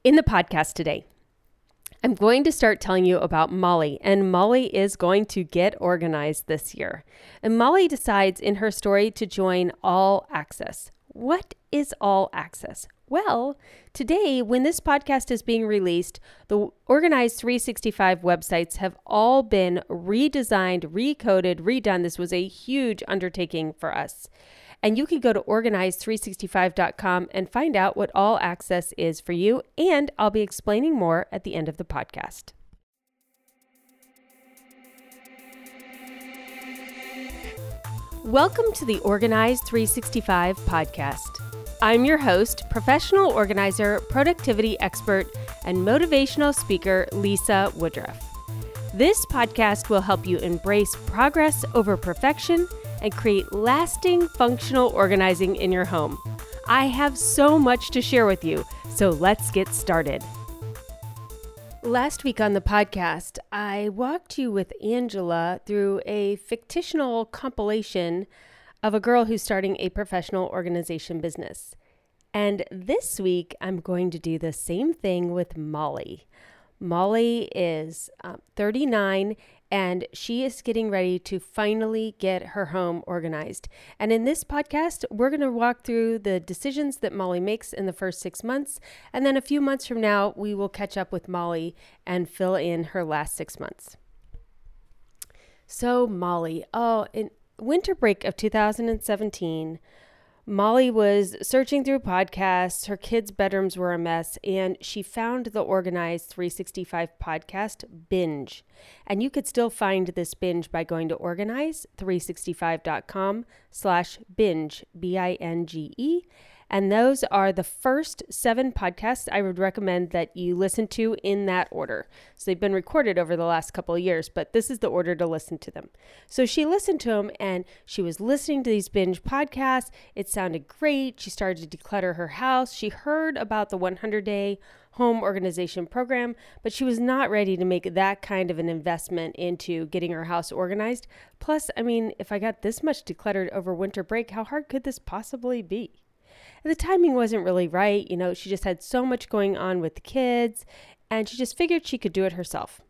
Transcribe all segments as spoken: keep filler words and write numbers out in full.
In the podcast today, I'm going to start telling you about Molly, and Molly is going to get organized this year. And Molly decides in her story to join All Access. What is All Access? Well, today, when this podcast is being released, the Organize three sixty-five websites have all been redesigned, recoded, redone. This was a huge undertaking for us. And you can go to organize three sixty-five dot com and find out what All Access is for you. And I'll be explaining more at the end of the podcast. Welcome to the Organize three sixty-five podcast. I'm your host, professional organizer, productivity expert, and motivational speaker, Lisa Woodruff. This podcast will help you embrace progress over perfection and create lasting functional organizing in your home. I have so much to share with you, so let's get started. Last week on the podcast, I walked you with Angela through a fictional compilation of a girl who's starting a professional organization business. And this week, I'm going to do the same thing with Molly. Molly is um, thirty-nine, and she is getting ready to finally get her home organized. And in this podcast, we're going to walk through the decisions that Molly makes in the first six months. And then a few months from now, we will catch up with Molly and fill in her last six months. So Molly, oh, in winter break of two thousand seventeen, Molly was searching through podcasts. Her kids' bedrooms were a mess, and she found the Organize three sixty-five podcast binge. And you could still find this binge by going to organize three sixty-five dot com slash binge, B I N G E. And those are the first seven podcasts I would recommend that you listen to in that order. So they've been recorded over the last couple of years, but this is the order to listen to them. So she listened to them, and she was listening to these binge podcasts. It sounded great. She started to declutter her house. She heard about the one hundred day home organization program, but she was not ready to make that kind of an investment into getting her house organized. Plus, I mean, if I got this much decluttered over winter break, how hard could this possibly be? The timing wasn't really right. You know, she just had so much going on with the kids, and she just figured she could do it herself.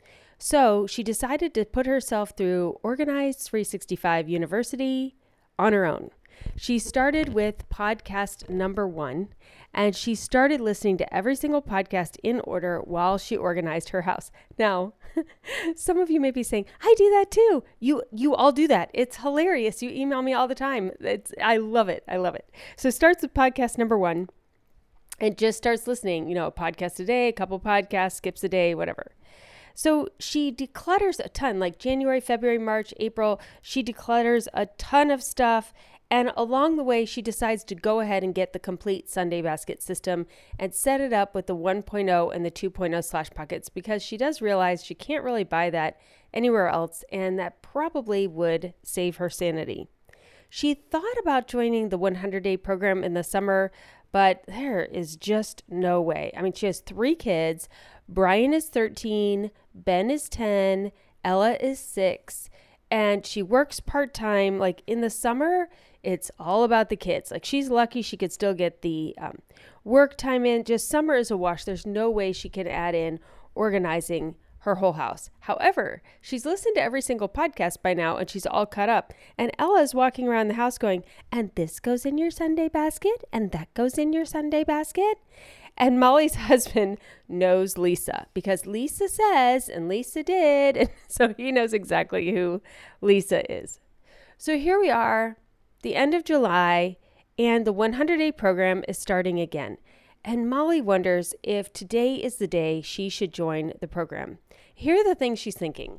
So she decided to put herself through Organize three sixty-five University on her own. She started with podcast number one, and she started listening to every single podcast in order while she organized her house. Now, some of you may be saying, I do that too. You you all do that. It's hilarious. You email me all the time. It's I love it. I love it. So it starts with podcast number one and just starts listening, you know, a podcast a day, a couple podcasts, skips a day, whatever. So she declutters a ton, like January, February, March, April. She declutters a ton of stuff. And along the way, she decides to go ahead and get the complete Sunday basket system and set it up with the one point oh and the two point oh Slash Pockets, because she does realize she can't really buy that anywhere else, and that probably would save her sanity. She thought about joining the one hundred day program in the summer, but there is just no way. I mean, she has three kids. Brian is thirteen, Ben is ten, Ella is six, and she works part-time. Like in the summer, it's all about the kids. Like she's lucky she could still get the um, work time in. Just summer is a wash. There's no way she can add in organizing her whole house. However, she's listened to every single podcast by now, and she's all caught up. And Ella's walking around the house going, and this goes in your Sunday basket, and that goes in your Sunday basket. And Molly's husband knows Lisa because Lisa says, and Lisa did. And so he knows exactly who Lisa is. So here we are, the end of July, and the one hundred day program is starting again. And Molly wonders if today is the day she should join the program. Here are the things she's thinking.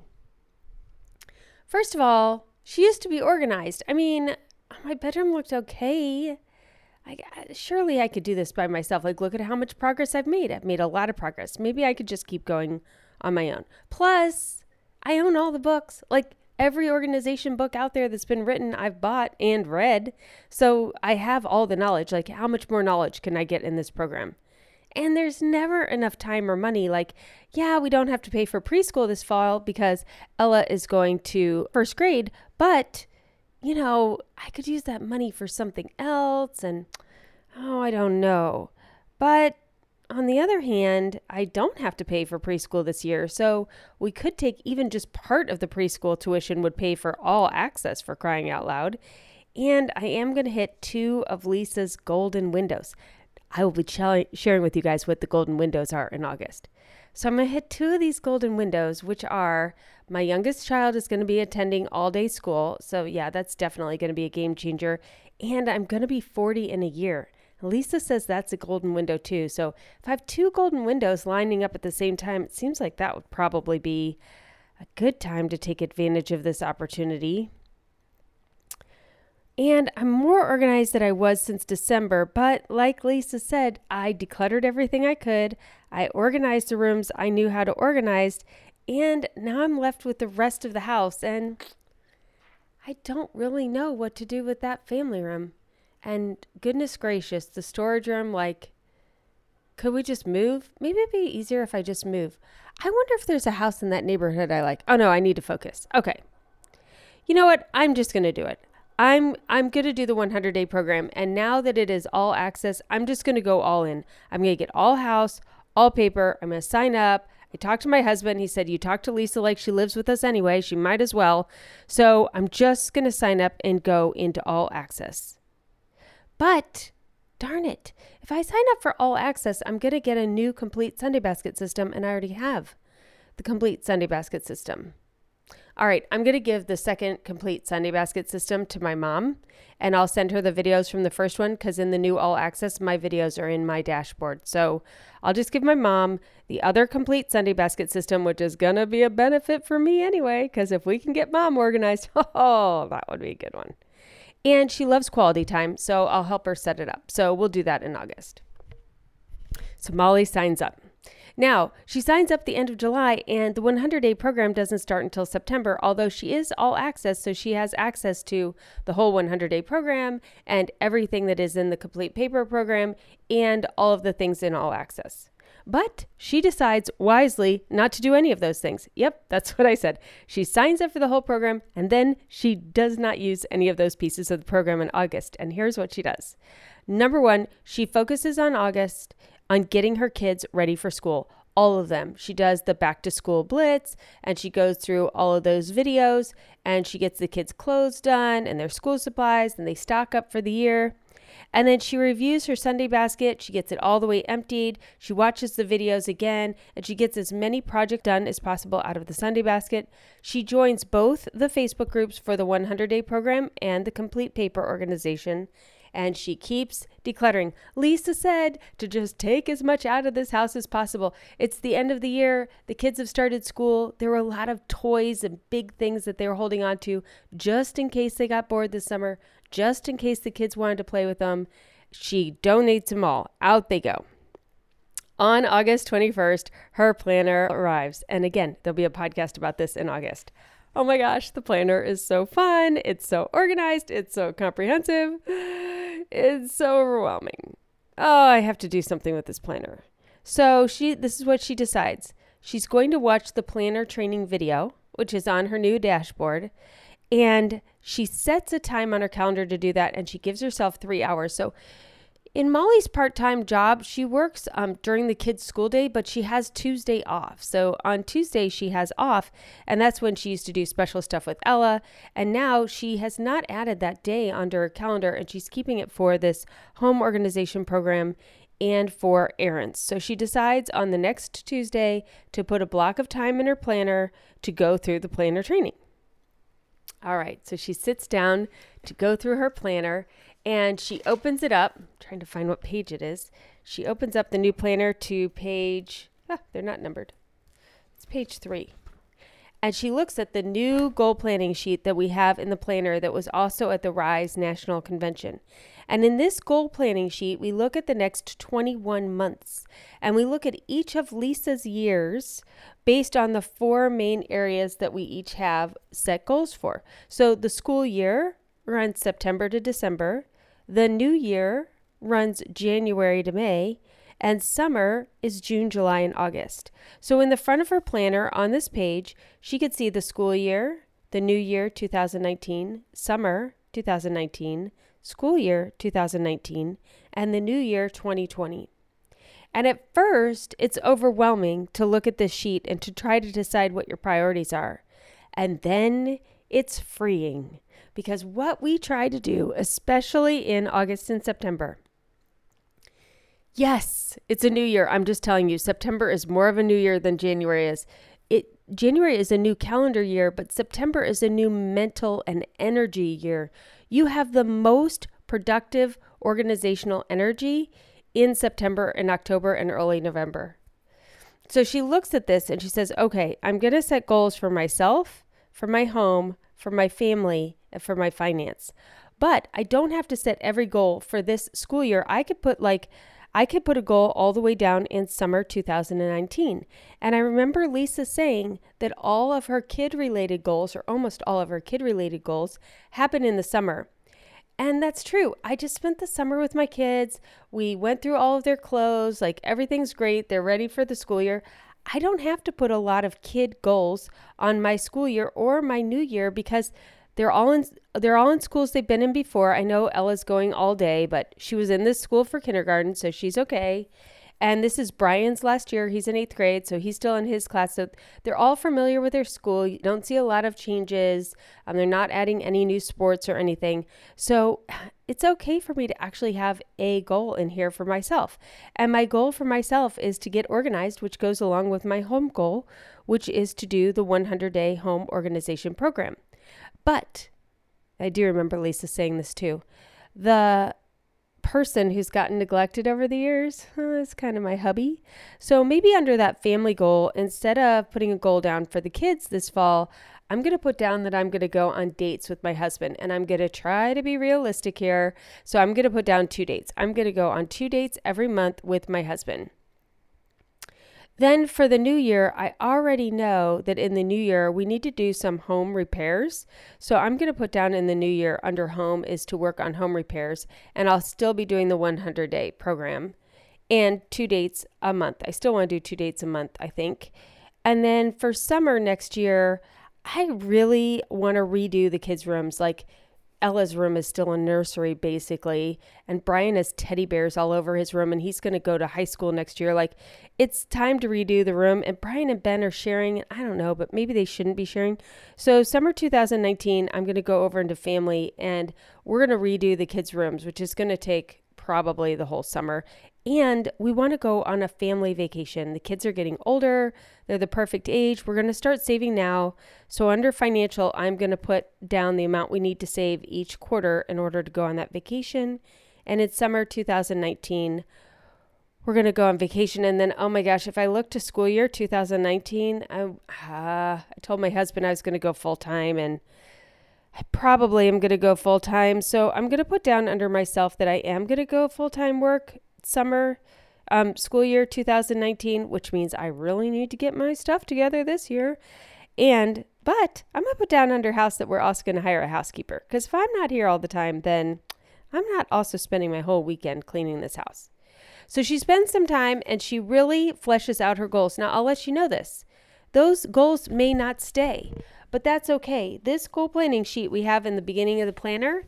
First of all, she used to be organized. I mean, my bedroom looked okay. I, surely I could do this by myself. Like, look at how much progress I've made. I've made a lot of progress. Maybe I could just keep going on my own. Plus, I own all the books. Like, every organization book out there that's been written, I've bought and read. So I have all the knowledge. Like, how much more knowledge can I get in this program? And there's never enough time or money. Like, yeah, we don't have to pay for preschool this fall because Ella is going to first grade, but you know, I could use that money for something else. And, oh, I don't know. But on the other hand, I don't have to pay for preschool this year, so we could take even just part of the preschool tuition would pay for all access, for crying out loud. And I am going to hit two of Lisa's golden windows. I will be ch- sharing with you guys what the golden windows are in August. So I'm going to hit two of these golden windows, which are my youngest child is going to be attending all day school. So yeah, that's definitely going to be a game changer. And I'm going to be forty in a year. Lisa says that's a golden window too. So if I have two golden windows lining up at the same time, it seems like that would probably be a good time to take advantage of this opportunity. And I'm more organized than I was since December, but like Lisa said, I decluttered everything I could. I organized the rooms I knew how to organize, and now I'm left with the rest of the house, and I don't really know what to do with that family room. And goodness gracious, the storage room, like, could we just move? Maybe it'd be easier if I just move. I wonder if there's a house in that neighborhood I like. Oh no, I need to focus. Okay. You know what? I'm just going to do it. I'm I'm going to do the one hundred day program. And now that it is all access, I'm just going to go all in. I'm going to get all house, all paper. I'm going to sign up. I talked to my husband. He said, you talk to Lisa like she lives with us anyway. She might as well. So I'm just going to sign up and go into all access. But darn it, if I sign up for all access, I'm going to get a new complete Sunday basket system. And I already have the complete Sunday basket system. All right, I'm going to give the second complete Sunday basket system to my mom, and I'll send her the videos from the first one because in the new all access, my videos are in my dashboard. So I'll just give my mom the other complete Sunday basket system, which is going to be a benefit for me anyway, because if we can get mom organized, oh, that would be a good one. And she loves quality time, so I'll help her set it up. So we'll do that in August. So Molly signs up. Now, she signs up the end of July, and the one hundred day program doesn't start until September, although she is all access, so she has access to the whole one hundred day program and everything that is in the complete paper program and all of the things in all access. But she decides wisely not to do any of those things. Yep, that's what I said. She signs up for the whole program, and then she does not use any of those pieces of the program in August. And here's what she does. Number one, she focuses on August on getting her kids ready for school, all of them. She does the back to school blitz, and she goes through all of those videos, and she gets the kids' clothes done and their school supplies, and they stock up for the year. And then she reviews her Sunday basket. She gets it all the way emptied. She watches the videos again, and she gets as many projects done as possible out of the Sunday basket. She joins both the Facebook groups for the one hundred day program and the complete paper organization. And she keeps decluttering. Lisa said to just take as much out of this house as possible. It's the end of the year. The kids have started school. There were a lot of toys and big things that they were holding on to just in case they got bored this summer, just in case the kids wanted to play with them. She donates them all. Out they go. On August twenty-first, her planner arrives. And again, there'll be a podcast about this in August. Oh my gosh, the planner is so fun. It's so organized. It's so comprehensive. It's so overwhelming. Oh, I have to do something with this planner. So she, this is what she decides. She's going to watch the planner training video, which is on her new dashboard. And she sets a time on her calendar to do that. And she gives herself three hours. So in Molly's part-time job, she works um, during the kids' school day, but she has Tuesday off. So on Tuesday, she has off, and that's when she used to do special stuff with Ella. And now she has not added that day onto her calendar, and she's keeping it for this home organization program and for errands. So she decides on the next Tuesday to put a block of time in her planner to go through the planner training. All right, so she sits down to go through her planner, and she opens it up. I'm trying to find what page it is. She opens up the new planner to page, ah, they're not numbered. It's page three. And she looks at the new goal planning sheet that we have in the planner that was also at the RISE National Convention. And in this goal planning sheet, we look at the next twenty-one months. And we look at each of Lisa's years based on the four main areas that we each have set goals for. So the school year runs September to December. The new year runs January to May, and summer is June, July, and August. So in the front of her planner on this page, she could see the school year, the new year two thousand nineteen, summer two thousand nineteen, school year two thousand nineteen, and the new year twenty twenty. And at first, it's overwhelming to look at this sheet and to try to decide what your priorities are. And then it's freeing, because what we try to do, especially in August and September, yes, it's a new year. I'm just telling you, September is more of a new year than January is. It January is a new calendar year, but September is a new mental and energy year. You have the most productive organizational energy in September and October and early November. So she looks at this and she says, okay, I'm going to set goals for myself, for my home, for my family, and for my finance. But I don't have to set every goal for this school year. I could put like, I could put a goal all the way down in summer two thousand nineteen. And I remember Lisa saying that all of her kid-related goals, or almost all of her kid-related goals, happen in the summer. And that's true. I just spent the summer with my kids. We went through all of their clothes, like everything's great. They're ready for the school year. I don't have to put a lot of kid goals on my school year or my new year, because they're all in they're all in schools they've been in before. I know Ella's going all day, but she was in this school for kindergarten, so she's okay. And this is Brian's last year. He's in eighth grade, so he's still in his class. So they're all familiar with their school. You don't see a lot of changes. Um, they're not adding any new sports or anything. So it's okay for me to actually have a goal in here for myself. And my goal for myself is to get organized, which goes along with my home goal, which is to do the one hundred day home organization program. But I do remember Lisa saying this too. The person who's gotten neglected over the years uh, is kind of my hubby. So maybe under that family goal, instead of putting a goal down for the kids this fall, I'm going to put down that I'm going to go on dates with my husband, and I'm going to try to be realistic here. So I'm going to put down two dates. I'm going to go on two dates every month with my husband. Then for the new year, I already know that in the new year, we need to do some home repairs. So I'm going to put down in the new year under home is to work on home repairs. And I'll still be doing the one hundred day program and two dates a month. I still want to do two dates a month, I think. And then for summer next year, I really want to redo the kids' rooms. Like Ella's room is still a nursery, basically, and Brian has teddy bears all over his room, and he's going to go to high school next year. Like, it's time to redo the room, and Brian and Ben are sharing. I don't know, but maybe they shouldn't be sharing. So summer two thousand nineteen, I'm going to go over into family, and we're going to redo the kids' rooms, which is going to take probably the whole summer. And we want to go on a family vacation. The kids are getting older. They're the perfect age. We're going to start saving now. So under financial, I'm going to put down the amount we need to save each quarter in order to go on that vacation. And in summer two thousand nineteen, we're going to go on vacation. And then, oh my gosh, if I look to school year two thousand nineteen, I, uh, I told my husband I was going to go full time, and I probably am going to go full time. So I'm going to put down under myself that I am going to go full time work summer, um, school year two thousand nineteen, which means I really need to get my stuff together this year. And, but I'm going to put down under house that we're also going to hire a housekeeper. Because if I'm not here all the time, then I'm not also spending my whole weekend cleaning this house. So she spends some time and she really fleshes out her goals. Now, I'll let you know this. Those goals may not stay, but that's okay. This goal planning sheet we have in the beginning of the planner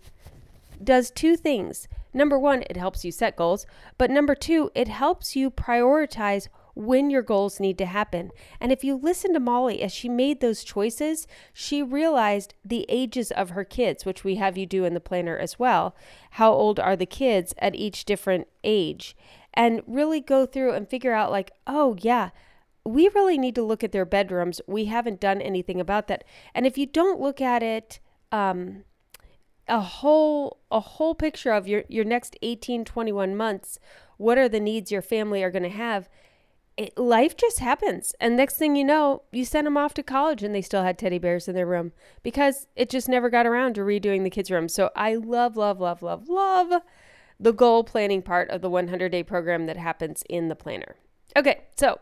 does two things. Number one, it helps you set goals, but number two, it helps you prioritize when your goals need to happen. And if you listen to Molly, as she made those choices, she realized the ages of her kids, which we have you do in the planner as well. How old are the kids at each different age? And really go through and figure out like, oh yeah, we really need to look at their bedrooms. We haven't done anything about that. And if you don't look at it, um, a whole a whole picture of your, your next eighteen, twenty-one months, what are the needs your family are going to have? It, life just happens. And next thing you know, you send them off to college and they still had teddy bears in their room because it just never got around to redoing the kids' room. So I love, love, love, love, love the goal planning part of the one hundred day program that happens in the planner. Okay, so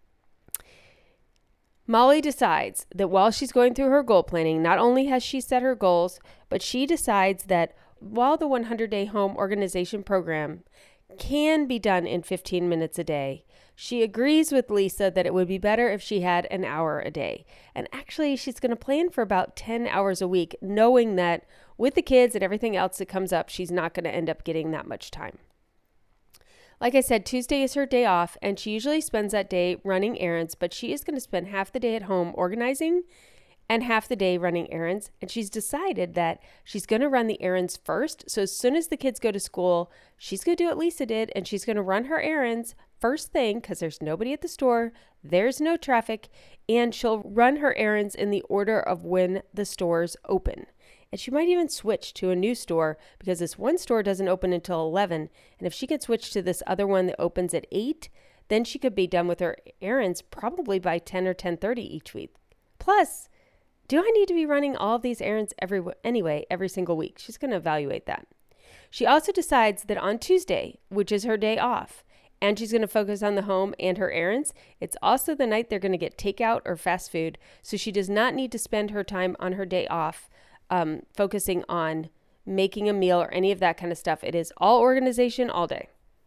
Molly decides that while she's going through her goal planning, not only has she set her goals, but she decides that while the one hundred day home organization program can be done in fifteen minutes a day, she agrees with Lisa that it would be better if she had an hour a day. And actually, she's going to plan for about ten hours a week, knowing that with the kids and everything else that comes up, she's not going to end up getting that much time. Like I said, Tuesday is her day off, and she usually spends that day running errands, but she is going to spend half the day at home organizing and half the day running errands. And she's decided that she's going to run the errands first. So as soon as the kids go to school, she's going to do what Lisa did, and she's going to run her errands first thing because there's nobody at the store, there's no traffic, and she'll run her errands in the order of when the stores open. And she might even switch to a new store because this one store doesn't open until eleven. And if she could switch to this other one that opens at eight, then she could be done with her errands probably by ten or ten thirty each week. Plus, do I need to be running all of these errands every anyway, every single week? She's going to evaluate that. She also decides that on Tuesday, which is her day off, and she's going to focus on the home and her errands, it's also the night they're going to get takeout or fast food. So she does not need to spend her time on her day off Um, focusing on making a meal or any of that kind of stuff. It is all organization all day.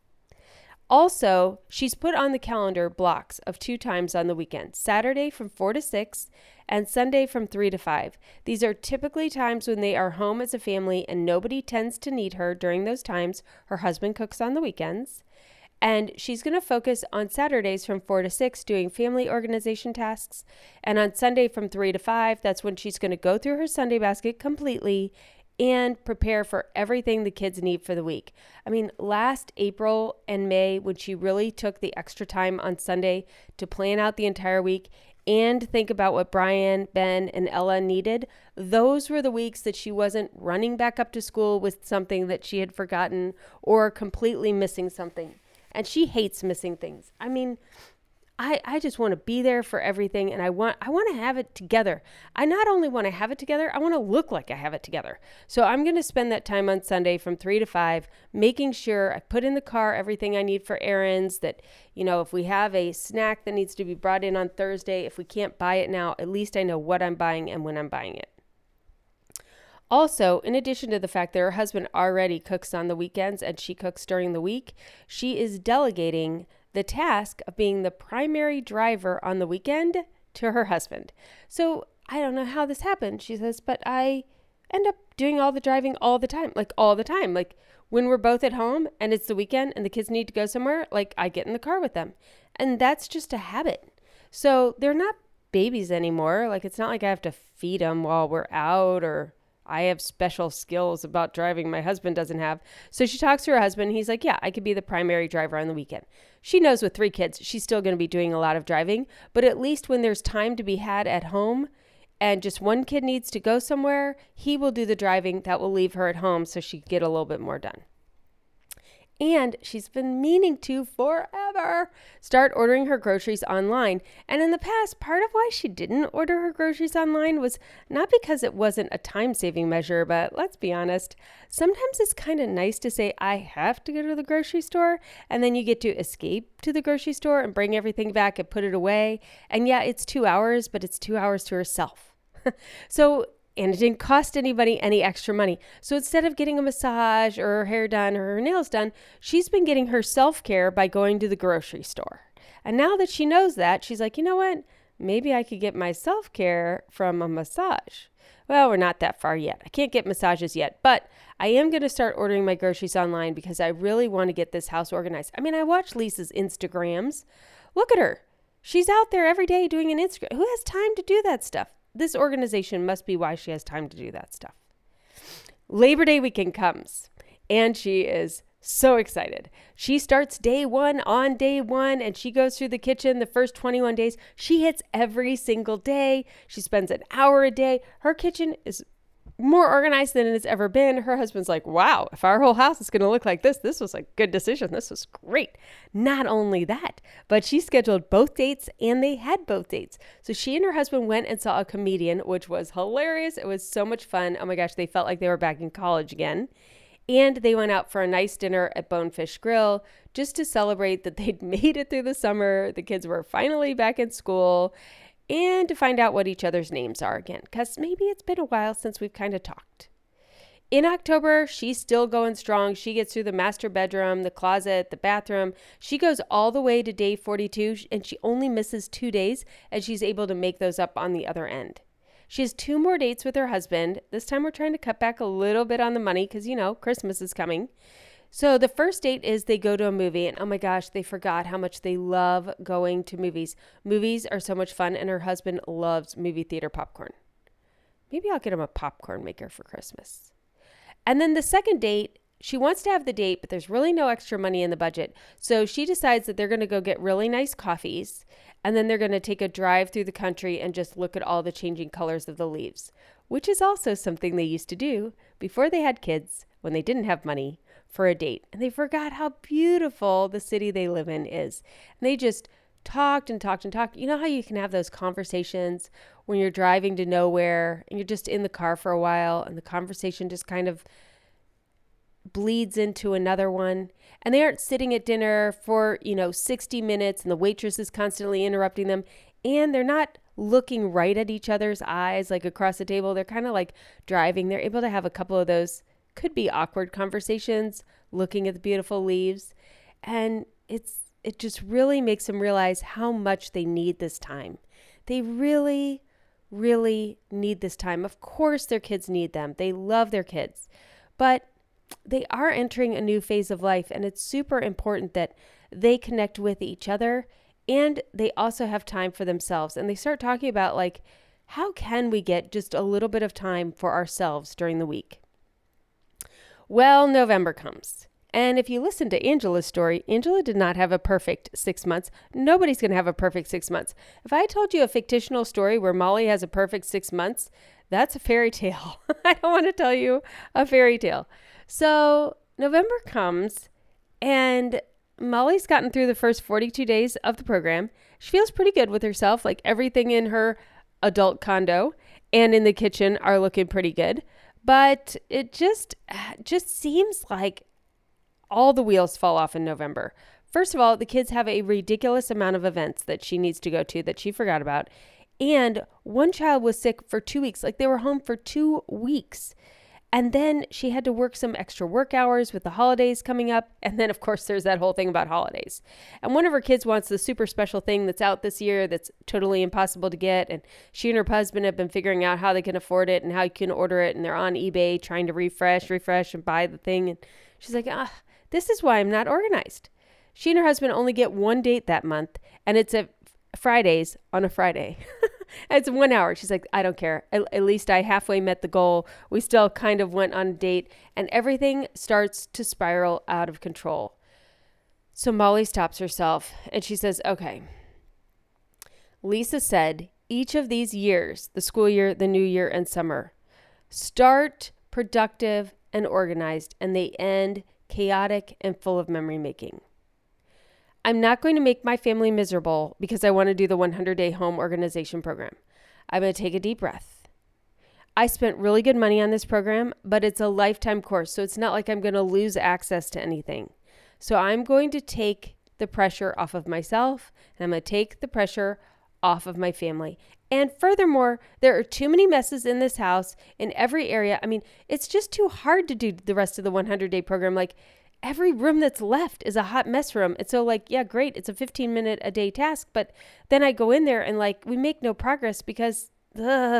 Also, she's put on the calendar blocks of two times on the weekend, Saturday from four to six and Sunday from three to five. These are typically times when they are home as a family and nobody tends to need her during those times. Her husband cooks on the weekends. And she's going to focus on Saturdays from four to six doing family organization tasks. And on Sunday from three to five, that's when she's going to go through her Sunday basket completely and prepare for everything the kids need for the week. I mean, last April and May, when she really took the extra time on Sunday to plan out the entire week and think about what Brian, Ben, and Ella needed, those were the weeks that she wasn't running back up to school with something that she had forgotten or completely missing something. And she hates missing things. I mean, I, I just want to be there for everything, and I want I want to have it together. I not only want to have it together, I want to look like I have it together. So I'm going to spend that time on Sunday from three to five, making sure I put in the car everything I need for errands, that, you know, if we have a snack that needs to be brought in on Thursday, if we can't buy it now, at least I know what I'm buying and when I'm buying it. Also, in addition to the fact that her husband already cooks on the weekends and she cooks during the week, she is delegating the task of being the primary driver on the weekend to her husband. So I don't know how this happened, she says, but I end up doing all the driving all the time, like all the time. Like when we're both at home and it's the weekend and the kids need to go somewhere, like I get in the car with them. And that's just a habit. So they're not babies anymore. Like it's not like I have to feed them while we're out, or I have special skills about driving my husband doesn't have. So she talks to her husband. He's like, yeah, I could be the primary driver on the weekend. She knows with three kids, she's still going to be doing a lot of driving. But at least when there's time to be had at home and just one kid needs to go somewhere, he will do the driving. That will leave her at home so she can get a little bit more done. And she's been meaning to forever start ordering her groceries online. And in the past, part of why she didn't order her groceries online was not because it wasn't a time-saving measure, but let's be honest, sometimes it's kind of nice to say, I have to go to the grocery store, and then you get to escape to the grocery store and bring everything back and put it away. And yeah, it's two hours, but it's two hours to herself. So And it didn't cost anybody any extra money. So instead of getting a massage or her hair done or her nails done, she's been getting her self-care by going to the grocery store. And now that she knows that, she's like, you know what? Maybe I could get my self-care from a massage. Well, we're not that far yet. I can't get massages yet, but I am going to start ordering my groceries online because I really want to get this house organized. I mean, I watch Lisa's Instagrams. Look at her. She's out there every day doing an Instagram. Who has time to do that stuff? This organization must be why she has time to do that stuff. Labor Day weekend comes, and she is so excited. She starts day one on day one, and she goes through the kitchen the first twenty-one days. She hits every single day. She spends an hour a day. Her kitchen is more organized than it's ever been. Her husband's like, wow, if our whole house is going to look like this, this was a good decision. This was great. Not only that, but she scheduled both dates and they had both dates. So she and her husband went and saw a comedian, which was hilarious. It was so much fun. Oh my gosh, they felt like they were back in college again. And they went out for a nice dinner at Bonefish Grill just to celebrate that they'd made it through the summer. The kids were finally back in school, and to find out what each other's names are again, because maybe it's been a while since we've kind of talked. In October, she's still going strong. She gets through the master bedroom, the closet, the bathroom. She goes all the way to day forty-two, and she only misses two days, and she's able to make those up on the other end. She has two more dates with her husband. This time we're trying to cut back a little bit on the money because, you know, Christmas is coming. So the first date is they go to a movie, and oh my gosh, they forgot how much they love going to movies. Movies are so much fun, and her husband loves movie theater popcorn. Maybe I'll get him a popcorn maker for Christmas. And then the second date, she wants to have the date, but there's really no extra money in the budget. So she decides that they're going to go get really nice coffees, and then they're going to take a drive through the country and just look at all the changing colors of the leaves, which is also something they used to do before they had kids when they didn't have money for a date. And they forgot how beautiful the city they live in is. And they just talked and talked and talked. You know how you can have those conversations when you're driving to nowhere and you're just in the car for a while and the conversation just kind of bleeds into another one, and they aren't sitting at dinner for, you know, sixty minutes and the waitress is constantly interrupting them, and they're not looking right at each other's eyes like across the table. They're kind of like driving. They're able to have a couple of those could be awkward conversations looking at the beautiful leaves, and it's it just really makes them realize how much they need this time. They really really need this time. Of course their kids need them. They love their kids, but they are entering a new phase of life, and it's super important that they connect with each other and they also have time for themselves. And they start talking about, like, how can we get just a little bit of time for ourselves during the week? Well, November comes. And if you listen to Angela's story, Angela did not have a perfect six months. Nobody's going to have a perfect six months. If I told you a fictional story where Molly has a perfect six months, that's a fairy tale. I don't want to tell you a fairy tale. So November comes, and Molly's gotten through the first forty-two days of the program. She feels pretty good with herself. Like, everything in her adult condo and in the kitchen are looking pretty good. But it just, just seems like all the wheels fall off in November. First of all, the kids have a ridiculous amount of events that she needs to go to that she forgot about. And one child was sick for two weeks. Like, they were home for two weeks. And then she had to work some extra work hours with the holidays coming up. And then, of course, there's that whole thing about holidays. And one of her kids wants the super special thing that's out this year that's totally impossible to get. And she and her husband have been figuring out how they can afford it and how you can order it. And they're on eBay trying to refresh, refresh, and buy the thing. And she's like, ah, this is why I'm not organized. She and her husband only get one date that month. And it's at Fridays on a Friday. It's one hour. She's like, I don't care. At, at least I halfway met the goal. We still kind of went on a date, and everything starts to spiral out of control. So Molly stops herself and she says, okay, Lisa said each of these years, the school year, the new year, and summer, start productive and organized, and they end chaotic and full of memory making. I'm not going to make my family miserable because I want to do the one hundred day home organization program. I'm going to take a deep breath. I spent really good money on this program, but it's a lifetime course, so it's not like I'm going to lose access to anything. So I'm going to take the pressure off of myself, and I'm going to take the pressure off of my family. And furthermore, there are too many messes in this house in every area. I mean, it's just too hard to do the rest of the one hundred day program. Like, every room that's left is a hot mess room. And so, like, yeah, great. It's a fifteen minute a day task. But then I go in there and, like, we make no progress because ugh,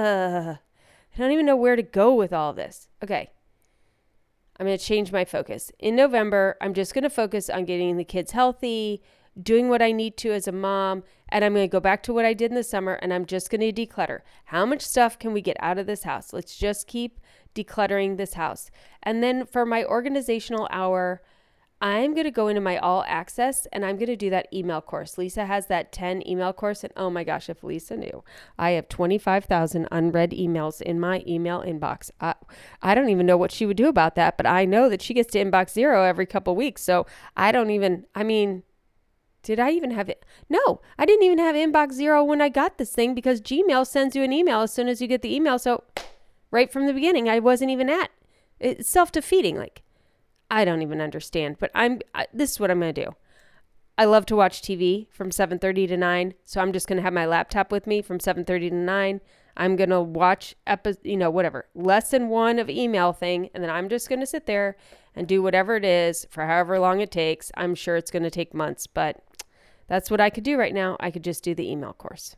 I don't even know where to go with all this. Okay. I'm going to change my focus. In November, I'm just going to focus on getting the kids healthy, doing what I need to as a mom. And I'm going to go back to what I did in the summer, and I'm just going to declutter. How much stuff can we get out of this house? Let's just keep decluttering this house. And then for my organizational hour, I'm going to go into my all access, and I'm going to do that email course. Lisa has that ten email course, and oh my gosh, if Lisa knew, I have twenty-five thousand unread emails in my email inbox. I, I don't even know what she would do about that, but I know that she gets to inbox zero every couple weeks. So I don't even, I mean, did I even have it? No, I didn't even have inbox zero when I got this thing, because Gmail sends you an email as soon as you get the email. So right from the beginning, I wasn't even at. It's self-defeating. Like, I don't even understand, but I'm, I, this is what I'm going to do. I love to watch T V from seven thirty to nine. So I'm just going to have my laptop with me from seven thirty to nine. I'm going to watch, epi- you know, whatever, lesson one of email thing. And then I'm just going to sit there and do whatever it is for however long it takes. I'm sure it's going to take months, but that's what I could do right now. I could just do the email course.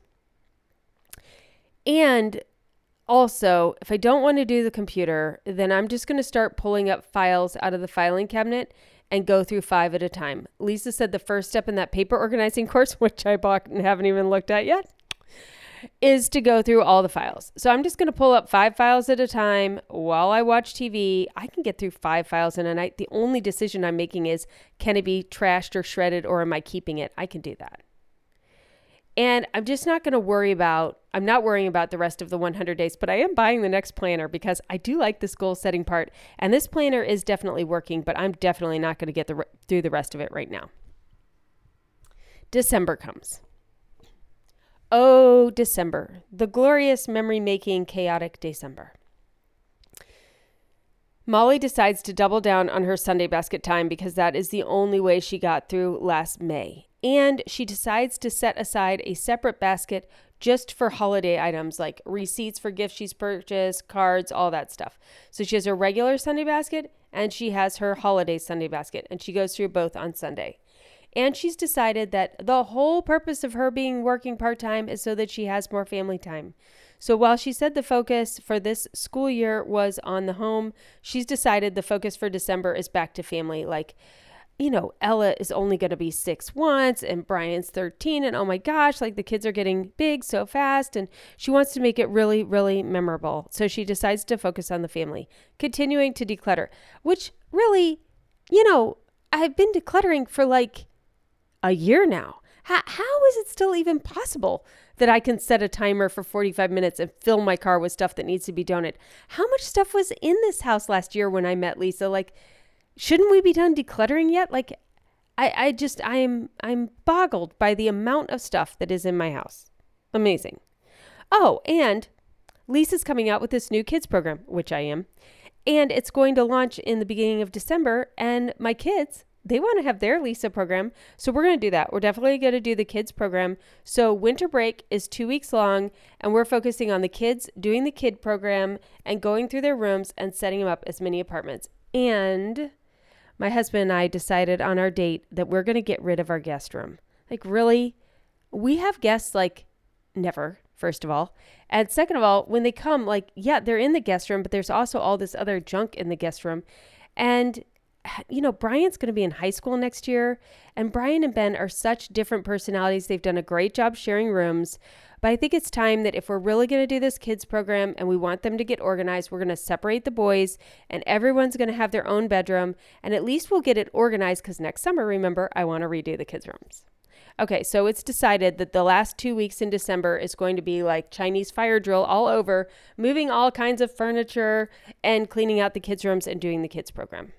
And also, if I don't want to do the computer, then I'm just going to start pulling up files out of the filing cabinet and go through five at a time. Lisa said the first step in that paper organizing course, which I bought and haven't even looked at yet, is to go through all the files. So I'm just going to pull up five files at a time while I watch T V. I can get through five files in a night. The only decision I'm making is, can it be trashed or shredded, or am I keeping it? I can do that. And I'm just not going to worry about, I'm not worrying about the rest of the one hundred days, but I am buying the next planner because I do like this goal setting part. And this planner is definitely working, but I'm definitely not going to get the, through the rest of it right now. December comes. Oh, December, the glorious memory-making, chaotic December. Molly decides to double down on her Sunday basket time because that is the only way she got through last May. And she decides to set aside a separate basket just for holiday items like receipts for gifts she's purchased, cards, all that stuff. So she has her regular Sunday basket and she has her holiday Sunday basket, and she goes through both on Sunday. And she's decided that the whole purpose of her being working part-time is so that she has more family time. So while she said the focus for this school year was on the home, she's decided the focus for December is back to family. Like, you know, Ella is only going to be six once and Brian's thirteen. And oh my gosh, like the kids are getting big so fast. And she wants to make it really, really memorable. So she decides to focus on the family, continuing to declutter, which really, you know, I've been decluttering for like a year now. How, how is it still even possible that I can set a timer for forty-five minutes and fill my car with stuff that needs to be donated? How much stuff was in this house last year when I met Lisa? Like, shouldn't we be done decluttering yet? Like, I, I just, I am, I'm boggled by the amount of stuff that is in my house. Amazing. Oh, and Lisa's coming out with this new kids program, which I am, and it's going to launch in the beginning of December. And my kids, they want to have their Lisa program. So we're going to do that. We're definitely going to do the kids program. So winter break is two weeks long, and we're focusing on the kids doing the kid program and going through their rooms and setting them up as mini apartments. And my husband and I decided on our date that we're going to get rid of our guest room. Like, really? We have guests like never, first of all. And second of all, when they come, like, yeah, they're in the guest room, but there's also all this other junk in the guest room. And you know, Brian's going to be in high school next year, and Brian and Ben are such different personalities. They've done a great job sharing rooms, but I think it's time that if we're really going to do this kids program and we want them to get organized, we're going to separate the boys and everyone's going to have their own bedroom, and at least we'll get it organized because next summer, remember, I want to redo the kids' rooms. Okay, so it's decided that the last two weeks in December is going to be like Chinese fire drill all over, moving all kinds of furniture and cleaning out the kids' rooms and doing the kids program.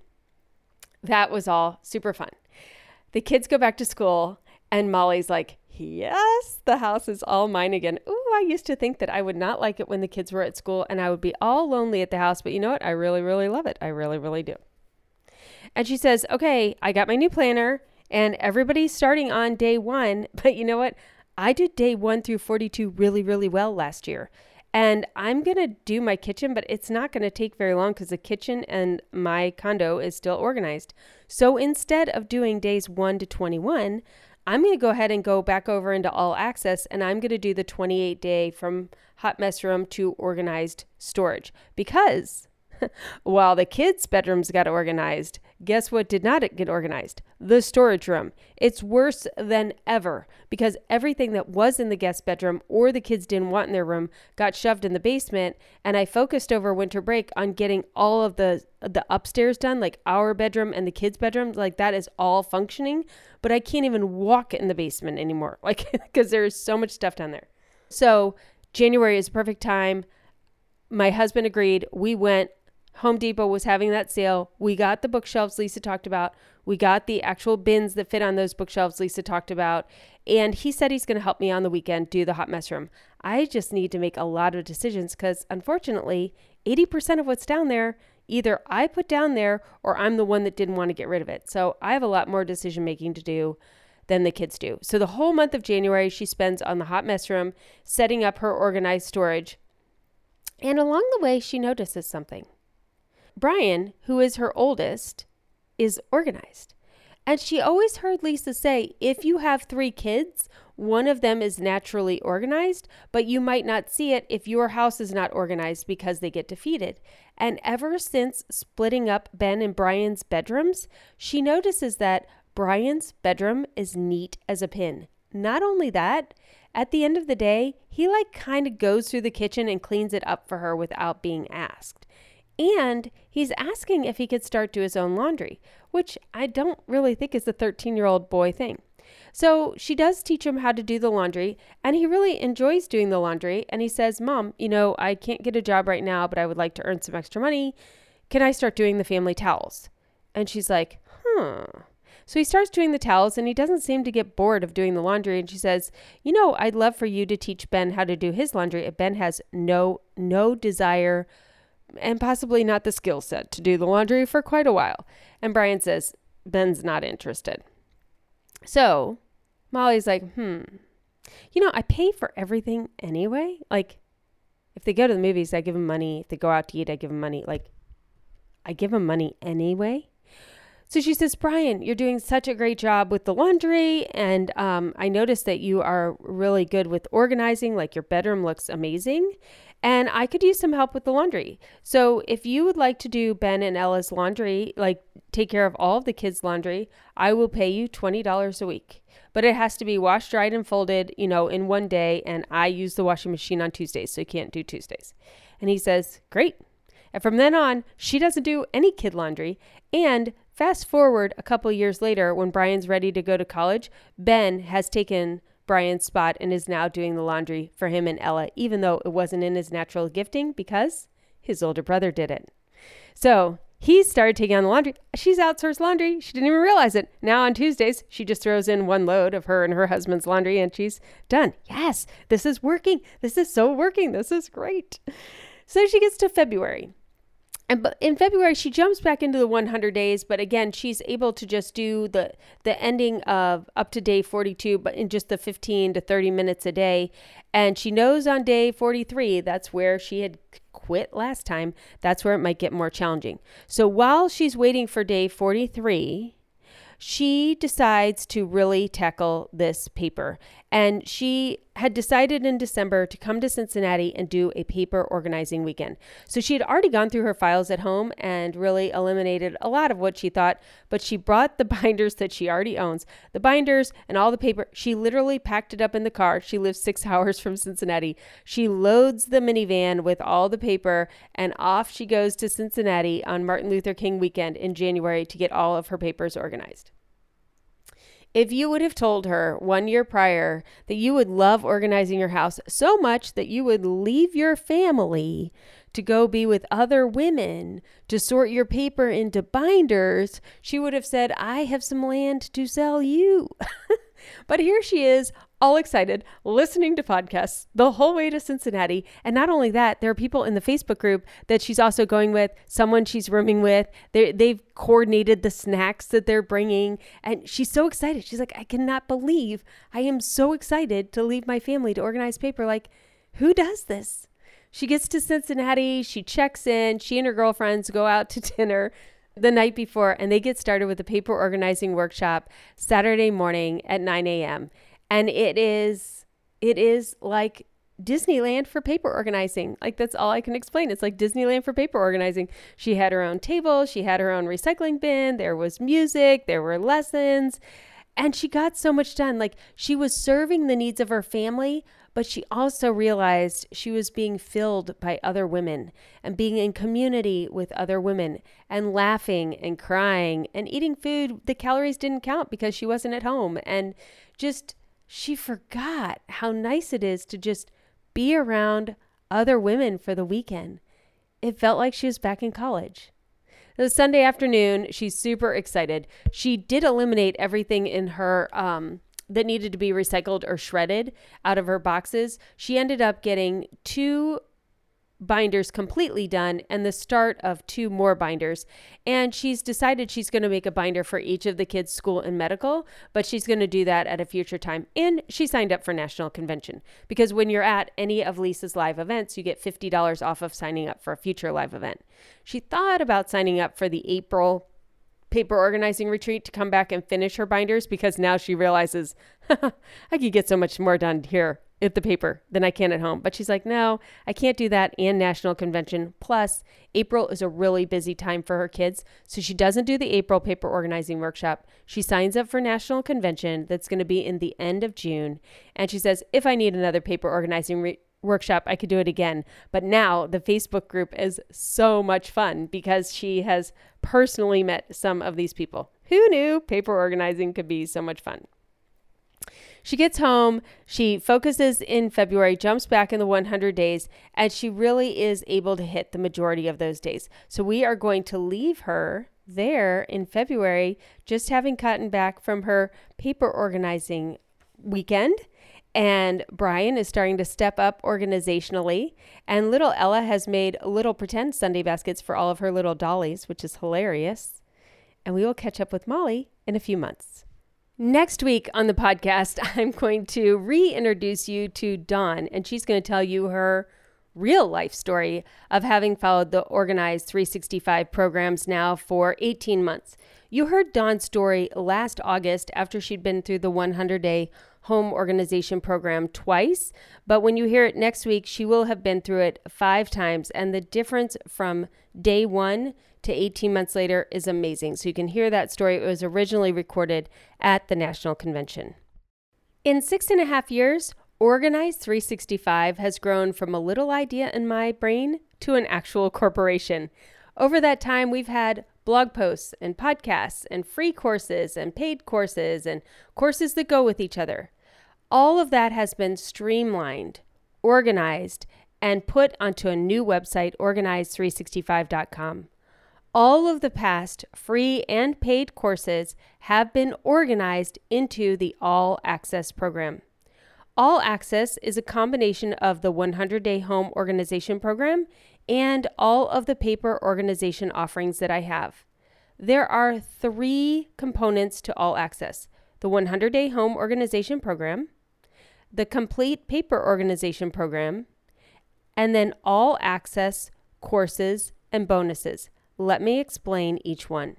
That was all super fun. The kids go back to school and Molly's like, yes, the house is all mine again. Ooh, I used to think that I would not like it when the kids were at school and I would be all lonely at the house. But you know what? I really, really love it. I really, really do. And she says, okay, I got my new planner and everybody's starting on day one. But you know what? I did day one through forty-two really, really well last year. And I'm going to do my kitchen, but it's not going to take very long because the kitchen and my condo is still organized. So instead of doing days one to twenty-one, I'm going to go ahead and go back over into all access, and I'm going to do the twenty-eight day from hot mess room to organized storage. Because while the kids' bedrooms got organized, guess what did not get organized? The storage room. It's worse than ever because everything that was in the guest bedroom or the kids didn't want in their room got shoved in the basement. And I focused over winter break on getting all of the the upstairs done, like our bedroom and the kids' bedroom. Like that is all functioning, but I can't even walk in the basement anymore, like because there is so much stuff down there. So January is a perfect time. My husband agreed. We went. Home Depot was having that sale. We got the bookshelves Lisa talked about. We got the actual bins that fit on those bookshelves Lisa talked about. And he said he's going to help me on the weekend do the hot mess room. I just need to make a lot of decisions because unfortunately, eighty percent of what's down there, either I put down there or I'm the one that didn't want to get rid of it. So I have a lot more decision making to do than the kids do. So the whole month of January, she spends on the hot mess room, setting up her organized storage. And along the way, she notices something. Brian, who is her oldest, is organized. And she always heard Lisa say, if you have three kids, one of them is naturally organized, but you might not see it if your house is not organized because they get defeated. And ever since splitting up Ben and Brian's bedrooms, she notices that Brian's bedroom is neat as a pin. Not only that, at the end of the day, he like kind of goes through the kitchen and cleans it up for her without being asked. And he's asking if he could start do his own laundry, which I don't really think is a thirteen-year-old boy thing. So she does teach him how to do the laundry, and he really enjoys doing the laundry. And he says, Mom, you know, I can't get a job right now, but I would like to earn some extra money. Can I start doing the family towels? And she's like, huh. So he starts doing the towels, and he doesn't seem to get bored of doing the laundry. And she says, you know, I'd love for you to teach Ben how to do his laundry. Ben has no, no desire and possibly not the skill set to do the laundry for quite a while. And Brian says, Ben's not interested. So Molly's like, hmm, you know, I pay for everything anyway. Like, if they go to the movies, I give them money. If they go out to eat, I give them money. Like, I give them money anyway. So she says, Brian, you're doing such a great job with the laundry. And um, I noticed that you are really good with organizing. Like, your bedroom looks amazing. And I could use some help with the laundry. So if you would like to do Ben and Ella's laundry, like take care of all of the kids' laundry, I will pay you twenty dollars a week. But it has to be washed, dried, and folded, you know, in one day. And I use the washing machine on Tuesdays, so you can't do Tuesdays. And he says, great. And from then on, she doesn't do any kid laundry. And fast forward a couple years later, when Brian's ready to go to college, Ben has taken Brian's spot and is now doing the laundry for him and Ella, even though it wasn't in his natural gifting because his older brother did it. So he started taking on the laundry. She's outsourced laundry. She didn't even realize it. Now on Tuesdays, she just throws in one load of her and her husband's laundry and she's done. Yes, this is working. This is so working. This is great. So she gets to February. And in February, she jumps back into the one hundred days, but again, she's able to just do the the ending of up to day forty-two, but in just the fifteen to thirty minutes a day. And she knows on day forty-three, that's where she had quit last time. That's where it might get more challenging. So while she's waiting for day forty-three, she decides to really tackle this paper. And she had decided in December to come to Cincinnati and do a paper organizing weekend. So she had already gone through her files at home and really eliminated a lot of what she thought, but she brought the binders that she already owns, the binders and all the paper. She literally packed it up in the car. She lives six hours from Cincinnati. She loads the minivan with all the paper and off she goes to Cincinnati on Martin Luther King weekend in January to get all of her papers organized. If you would have told her one year prior that you would love organizing your house so much that you would leave your family to go be with other women to sort your paper into binders, she would have said, I have some land to sell you. But here she is, all excited, listening to podcasts the whole way to Cincinnati. And not only that, there are people in the Facebook group that she's also going with, someone she's rooming with. They, they've coordinated the snacks that they're bringing. And she's so excited. She's like, I cannot believe I am so excited to leave my family to organize paper. Like, who does this? She gets to Cincinnati. She checks in. She and her girlfriends go out to dinner the night before, and they get started with a paper organizing workshop Saturday morning at nine a.m. And it is, it is like Disneyland for paper organizing. Like, that's all I can explain. It's like Disneyland for paper organizing. She had her own table. She had her own recycling bin. There was music. There were lessons. And she got so much done. Like, she was serving the needs of her family, but she also realized she was being filled by other women and being in community with other women and laughing and crying and eating food. The calories didn't count because she wasn't at home. And just, she forgot how nice it is to just be around other women for the weekend. It felt like she was back in college. The Sunday afternoon, she's super excited. She did eliminate everything in her um, that needed to be recycled or shredded out of her boxes. She ended up getting two binders completely done and the start of two more binders. And she's decided she's going to make a binder for each of the kids' school and medical, but she's going to do that at a future time. And she signed up for National Convention because when you're at any of Lisa's live events, you get fifty dollars off of signing up for a future live event. She thought about signing up for the April paper organizing retreat to come back and finish her binders because now she realizes, I could get so much more done here at the paper than I can at home. But she's like, no, I can't do that and National Convention. Plus, April is a really busy time for her kids. So she doesn't do the April paper organizing workshop. She signs up for National Convention that's going to be in the end of June. And she says, if I need another paper organizing re- workshop, I could do it again. But now the Facebook group is so much fun because she has personally met some of these people. Who knew paper organizing could be so much fun? She gets home, she focuses in February, jumps back in the one hundred days, and she really is able to hit the majority of those days. So we are going to leave her there in February, just having gotten back from her paper organizing weekend. And Brian is starting to step up organizationally. And little Ella has made little pretend Sunday baskets for all of her little dollies, which is hilarious. And we will catch up with Molly in a few months. Next week on the podcast, I'm going to reintroduce you to Dawn, and she's going to tell you her real life story of having followed the Organized three sixty-five programs now for eighteen months. You heard Dawn's story last August after she'd been through the one hundred day home organization program twice, but when you hear it next week, she will have been through it five times, and the difference from day one to eighteen months later is amazing. So you can hear that story. It was originally recorded at the National Convention. In six and a half years, Organized three sixty-five has grown from a little idea in my brain to an actual corporation. Over that time, we've had blog posts and podcasts and free courses and paid courses and courses that go with each other. All of that has been streamlined, organized, and put onto a new website, organized three sixty-five dot com. All of the past free and paid courses have been organized into the All Access program. All Access is a combination of the one hundred day home organization program and all of the paper organization offerings that I have. There are three components to All Access: the one hundred day home organization program, the complete paper organization program, and then All Access courses and bonuses. Let me explain each one.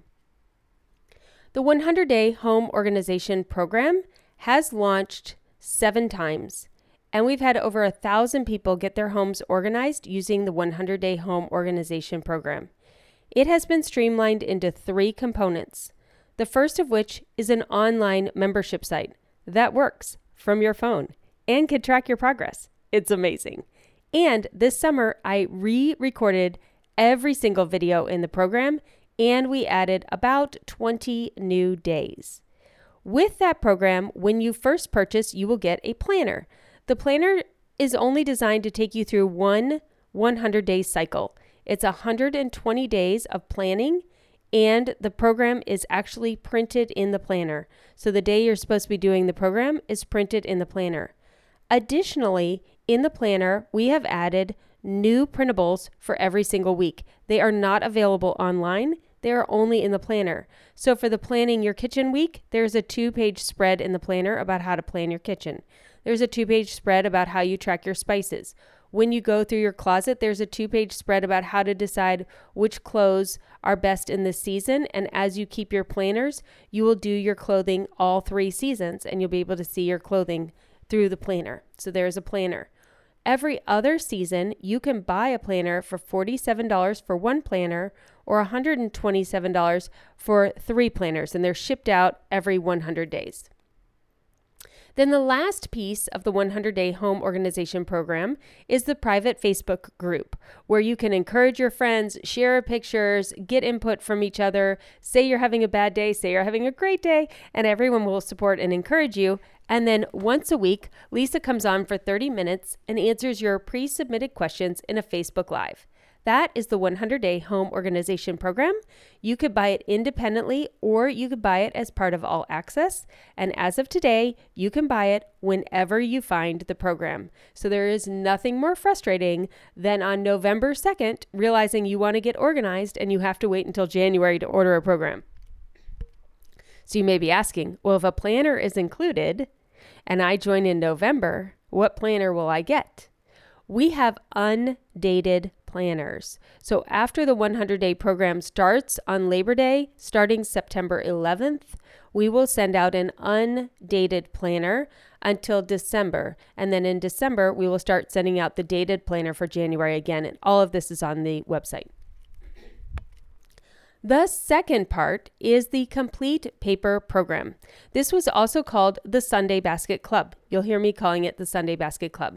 The one hundred day home organization program has launched seven times, and we've had over a thousand people get their homes organized using the one hundred day home organization program. It has been streamlined into three components, the first of which is an online membership site that works from your phone and can track your progress. It's amazing. And this summer, I re-recorded every single video in the program, and we added about twenty new days. With that program, when you first purchase, you will get a planner. The planner is only designed to take you through one one hundred day cycle. It's one hundred twenty days of planning, and the program is actually printed in the planner. So the day you're supposed to be doing the program is printed in the planner. Additionally, in the planner, we have added new printables for every single week. They are not available online. They are only in the planner. So for the Planning Your Kitchen week, there's a two-page spread in the planner about how to plan your kitchen. There's a two-page spread about how you track your spices. When you go through your closet, there's a two-page spread about how to decide which clothes are best in this season. And as you keep your planners, you will do your clothing all three seasons, and you'll be able to see your clothing through the planner. So there's a planner. Every other season, you can buy a planner for forty-seven dollars for one planner or one hundred twenty-seven dollars for three planners, and they're shipped out every one hundred days. Then the last piece of the one hundred day home organization program is the private Facebook group, where you can encourage your friends, share pictures, get input from each other, say you're having a bad day, say you're having a great day, and everyone will support and encourage you. And then once a week, Lisa comes on for thirty minutes and answers your pre-submitted questions in a Facebook Live. That is the one hundred day home organization program. You could buy it independently, or you could buy it as part of All Access. And as of today, you can buy it whenever you find the program. So there is nothing more frustrating than on November second, realizing you want to get organized and you have to wait until January to order a program. So you may be asking, well, if a planner is included and I join in November, what planner will I get? We have undated planners. So after the one hundred day program starts on Labor Day, starting September eleventh, we will send out an undated planner until December. And then in December, we will start sending out the dated planner for January again. And all of this is on the website. The second part is the Complete Paper Program. This was also called the Sunday Basket Club. You'll hear me calling it the Sunday Basket Club.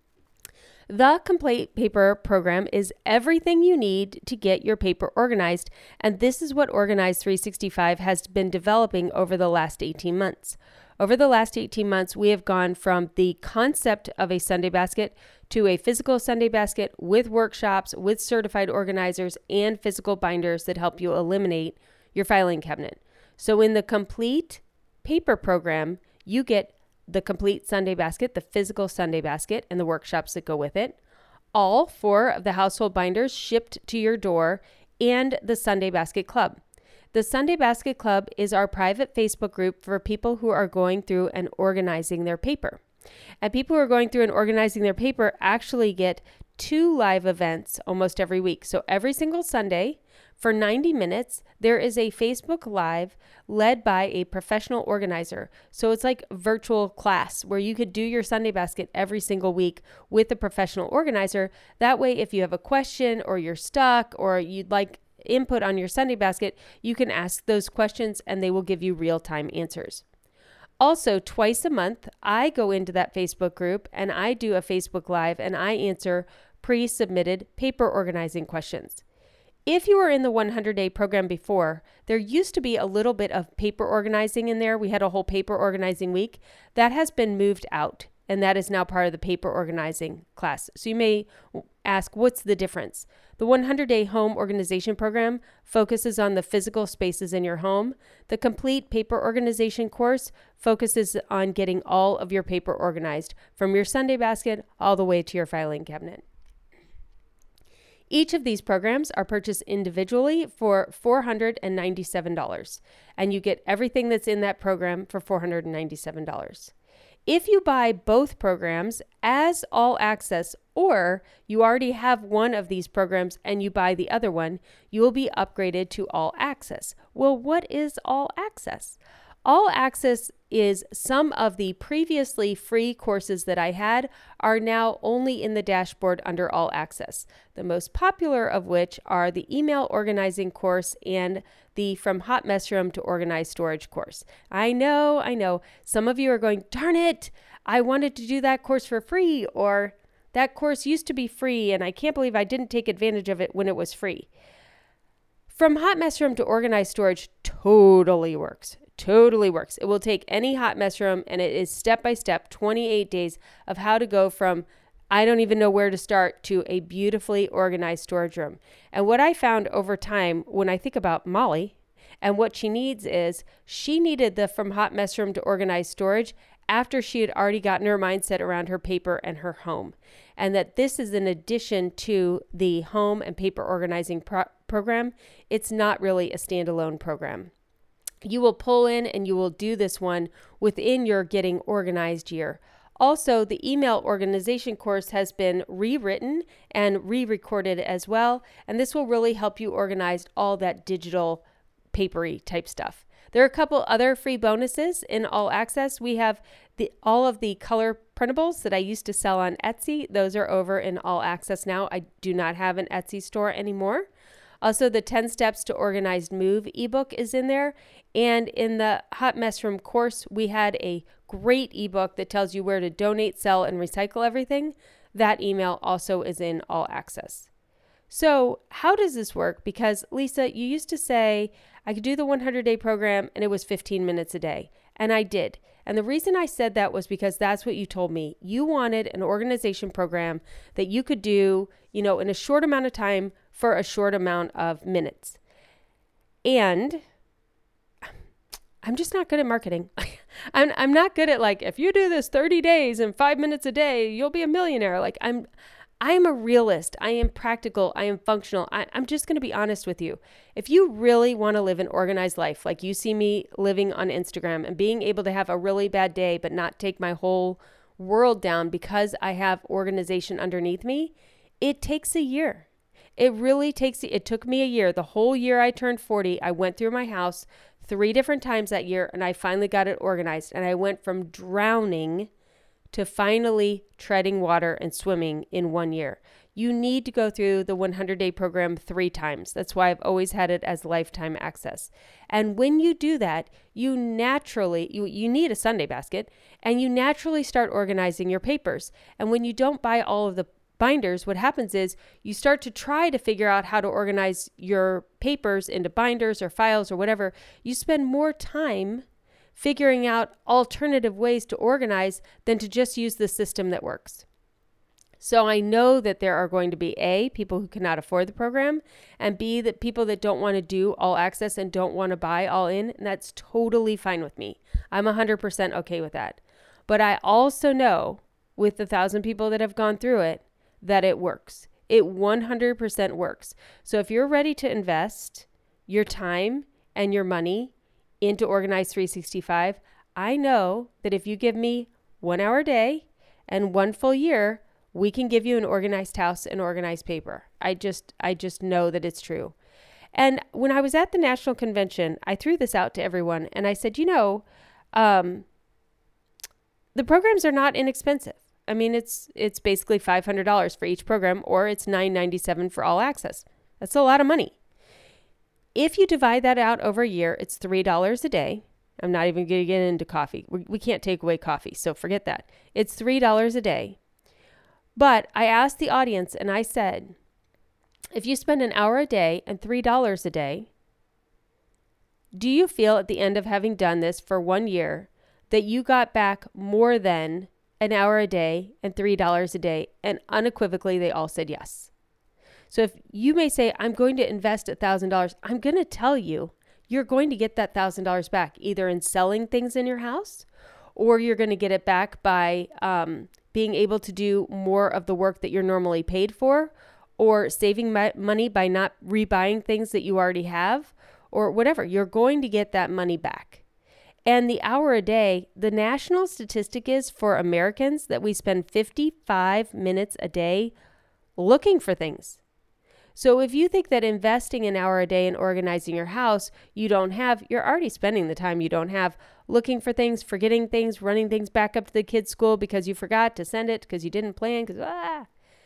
The Complete Paper Program is everything you need to get your paper organized, and this is what Organize three sixty-five has been developing over the last eighteen months. Over the last eighteen months, we have gone from the concept of a Sunday basket to a physical Sunday basket with workshops, with certified organizers, and physical binders that help you eliminate your filing cabinet. So in the Complete Paper Program, you get the complete Sunday basket, the physical Sunday basket, and the workshops that go with it. All four of the household binders shipped to your door, and the Sunday Basket Club. The Sunday Basket Club is our private Facebook group for people who are going through and organizing their paper. And people who are going through and organizing their paper actually get two live events almost every week. So every single Sunday for ninety minutes, there is a Facebook Live led by a professional organizer. So it's like a virtual class where you could do your Sunday basket every single week with a professional organizer. That way, if you have a question or you're stuck or you'd like input on your Sunday basket, you can ask those questions and they will give you real-time answers. Also, twice a month, I go into that Facebook group and I do a Facebook Live and I answer pre-submitted paper organizing questions. If you were in the one hundred day program before, there used to be a little bit of paper organizing in there. We had a whole paper organizing week. That has been moved out, and that is now part of the paper organizing class. So you may ask, what's the difference? The one hundred day home organization program focuses on the physical spaces in your home. The Complete Paper Organization course focuses on getting all of your paper organized, from your Sunday basket all the way to your filing cabinet. Each of these programs are purchased individually for four hundred ninety-seven dollars, and you get everything that's in that program for four hundred ninety-seven dollars. If you buy both programs as all access, or you already have one of these programs and you buy the other one, you will be upgraded to all access. Well, what is all access? All access is some of the previously free courses that I had are now only in the dashboard under all access. The most popular of which are the email organizing course and the From Hot Mess Room to Organized Storage course. I know, I know. Some of you are going, darn it, I wanted to do that course for free, or that course used to be free and I can't believe I didn't take advantage of it when it was free. From Hot Mess Room to Organized Storage totally works. Totally works. It will take any hot mess room, and it is step by step, twenty-eight days of how to go from I don't even know where to start to a beautifully organized storage room. And what I found over time when I think about Molly and what she needs is she needed the From Hot Mess Room to Organized Storage after she had already gotten her mindset around her paper and her home. And that this is in addition to the home and paper organizing pro- program. It's not really a standalone program. You will pull in and you will do this one within your Getting Organized year. Also, the email organization course has been rewritten and re-recorded as well, and this will really help you organize all that digital papery type stuff. There are a couple other free bonuses in All Access. We have the all of the color printables that I used to sell on Etsy. Those are over in All Access now. I do not have an Etsy store anymore. Also, the ten Steps to Organized Move ebook is in there. And in the Hot Mess Room course, we had a great ebook that tells you where to donate, sell, and recycle everything. That email also is in All Access. So how does this work? Because Lisa, you used to say I could do the one hundred day program and it was fifteen minutes a day. And I did. And the reason I said that was because that's what you told me. You wanted an organization program that you could do, you know, in a short amount of time for a short amount of minutes. And I'm just not good at marketing. I'm I'm not good at like, if you do this thirty days and five minutes a day, you'll be a millionaire. Like I'm I'm a realist. I am practical. I am functional. I, I'm just going to be honest with you. If you really want to live an organized life, like you see me living on Instagram and being able to have a really bad day, but not take my whole world down because I have organization underneath me, it takes a year. It really takes, it took me a year. The whole year I turned forty, I went through my house three different times that year, and I finally got it organized. And I went from drowning to finally treading water and swimming in one year. You need to go through the one hundred day program three times. That's why I've always had it as lifetime access. And when you do that, you naturally, you, you need a Sunday basket, and you naturally start organizing your papers. And when you don't buy all of the binders, what happens is you start to try to figure out how to organize your papers into binders or files or whatever. You spend more time figuring out alternative ways to organize than to just use the system that works. So I know that there are going to be A, people who cannot afford the program, and B, that people that don't want to do all access and don't want to buy all in, and that's totally fine with me. I'm one hundred percent okay with that. But I also know with the thousand people that have gone through it, that it works. It one hundred percent works. So if you're ready to invest your time and your money into Organize three sixty-five, I know that if you give me one hour a day and one full year, we can give you an organized house and organized paper. I just, I just know that it's true. And when I was at the national convention, I threw this out to everyone and I said, you know, um, the programs are not inexpensive. I mean, it's it's basically five hundred dollars for each program, or it's nine ninety-seven for all access. That's a lot of money. If you divide that out over a year, it's three dollars a day. I'm not even going to get into coffee. We, we can't take away coffee, so forget that. It's three dollars a day. But I asked the audience and I said, if you spend an hour a day and three dollars a day, do you feel at the end of having done this for one year that you got back more than an hour a day and three dollars a day? And unequivocally, they all said yes. So if you may say, I'm going to invest one thousand dollars, I'm going to tell you, you're going to get that one thousand dollars back either in selling things in your house, or you're going to get it back by um, being able to do more of the work that you're normally paid for, or saving my- money by not rebuying things that you already have, or whatever. You're going to get that money back. And the hour a day, the national statistic is for Americans that we spend fifty-five minutes a day looking for things. So if you think that investing an hour a day in organizing your house you don't have, you're already spending the time you don't have looking for things, forgetting things, running things back up to the kids' school because you forgot to send it, because you didn't plan, because ah.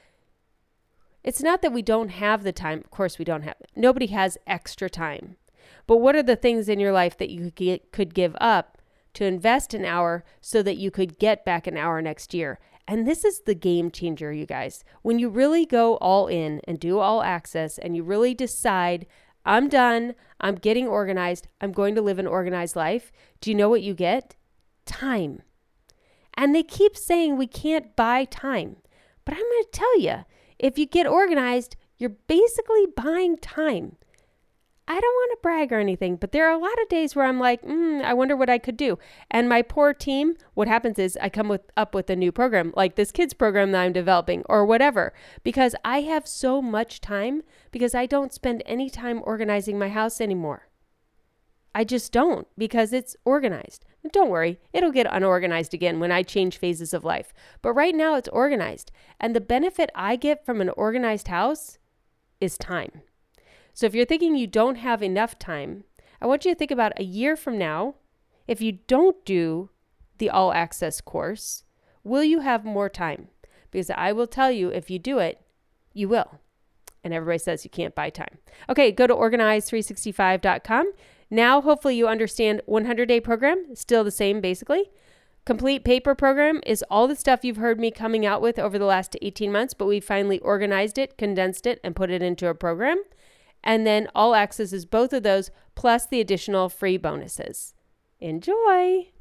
It's not that we don't have the time. Of course we don't have it. Nobody has extra time. But what are the things in your life that you could give up to invest an hour so that you could get back an hour next year? And this is the game changer, you guys. When you really go all in and do all access and you really decide, I'm done, I'm getting organized, I'm going to live an organized life, do you know what you get? Time. And they keep saying we can't buy time. But I'm going to tell you, if you get organized, you're basically buying time. I don't want to brag or anything, but there are a lot of days where I'm like, mm, I wonder what I could do. And my poor team, what happens is I come with, up with a new program, like this kids program that I'm developing or whatever, because I have so much time because I don't spend any time organizing my house anymore. I just don't, because it's organized. Don't worry, it'll get unorganized again when I change phases of life. But right now it's organized. And the benefit I get from an organized house is time. So if you're thinking you don't have enough time, I want you to think about a year from now, if you don't do the all access course, will you have more time? Because I will tell you, if you do it, you will. And everybody says you can't buy time. Okay, go to organize three sixty-five dot com. Now, hopefully you understand one hundred day program, still the same basically. Complete paper program is all the stuff you've heard me coming out with over the last eighteen months, but we finally organized it, condensed it, and put it into a program. And then all access is both of those, plus the additional free bonuses. Enjoy!